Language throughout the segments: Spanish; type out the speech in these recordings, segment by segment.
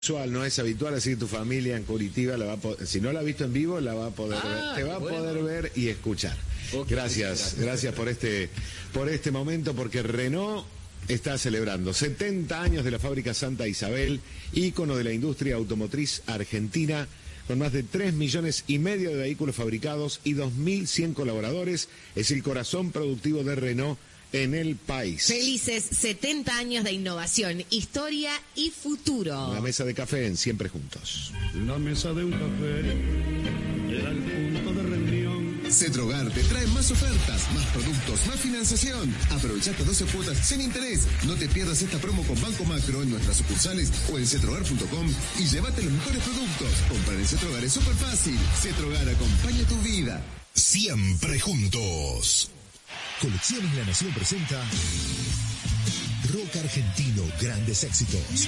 No es habitual, así que tu familia en Curitiba la va a poder, si no la ha visto en vivo, la va a poder ver, te va a poder ver y escuchar. Okay, gracias por este momento, porque Renault está celebrando 70 años de la fábrica Santa Isabel, ícono de la industria automotriz argentina, con más de 3,5 millones de vehículos fabricados y 2.100 colaboradores. Es el corazón productivo de Renault en el país. Felices 70 años de innovación, historia y futuro. Una mesa de café en Siempre Juntos. La mesa de un café era el punto de reunión. Cetrogar te trae más ofertas, más productos, más financiación. Aprovechate 12 cuotas sin interés. No te pierdas esta promo con Banco Macro en nuestras sucursales o en cetrogar.com y llévate los mejores productos. Comprar en Cetrogar es súper fácil. Cetrogar acompaña tu vida. Siempre Juntos. Colecciones La Nación presenta Rock Argentino, grandes éxitos.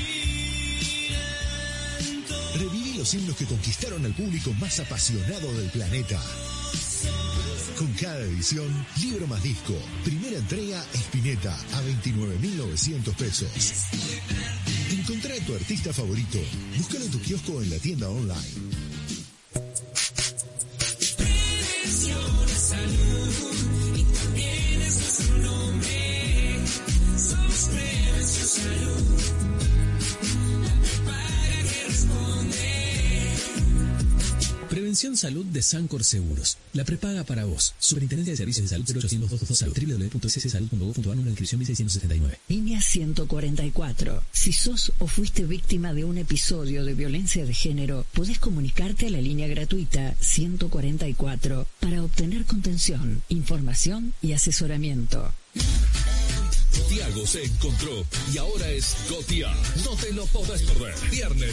Reviví los himnos que conquistaron al público más apasionado del planeta. Con cada edición, libro más disco. Primera entrega, Spinetta, a 29.900 pesos. Encontrá a tu artista favorito. Búscalo en tu kiosco o en la tienda online. Prevención Salud de Sancor Seguros. La prepaga para vos. Superintendencia de Servicios de Salud 0800 Salud. www.ccsalud.gov.ar. Número de inscripción 1679. Línea 144. Si sos o fuiste víctima de un episodio de violencia de género, podés comunicarte a la línea gratuita 144 para obtener contención, información y asesoramiento. Tiago se encontró y ahora es Gotia. No te lo podés perder. Viernes